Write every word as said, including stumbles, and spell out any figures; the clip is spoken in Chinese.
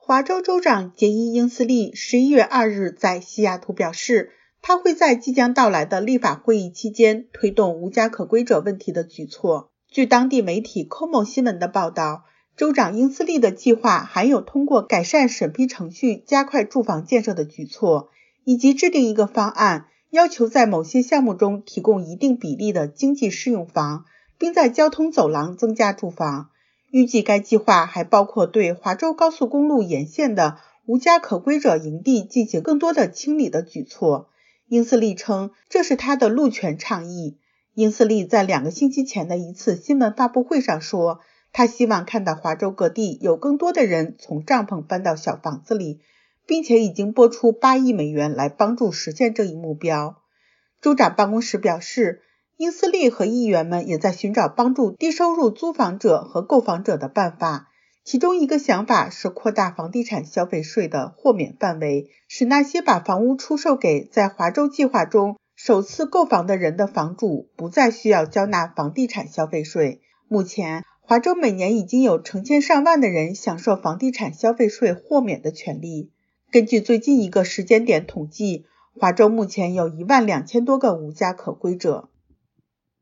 华州州长杰伊·英斯利十一月二日在西雅图表示，他会在即将到来的立法会议期间推动无家可归者问题的举措。据当地媒体 C O M O 新闻的报道，州长英斯利的计划含有通过改善审批程序加快住房建设的举措，以及制定一个方案，要求在某些项目中提供一定比例的经济适用房，并在交通走廊增加住房。预计该计划还包括对华州高速公路沿线的无家可归者营地进行更多的清理的举措。英斯利称这是他的路权倡议。英斯利在两个星期前的一次新闻发布会上说，他希望看到华州各地有更多的人从帐篷搬到小房子里，并且已经拨出八亿美元来帮助实现这一目标。州长办公室表示，英斯利和议员们也在寻找帮助低收入租房者和购房者的办法，其中一个想法是扩大房地产消费税的豁免范围，使那些把房屋出售给在华州计划中首次购房的人的房主不再需要交纳房地产消费税。目前，华州每年已经有成千上万的人享受房地产消费税豁免的权利。根据最近一个时间点统计，华州目前有一万两千多个无家可归者。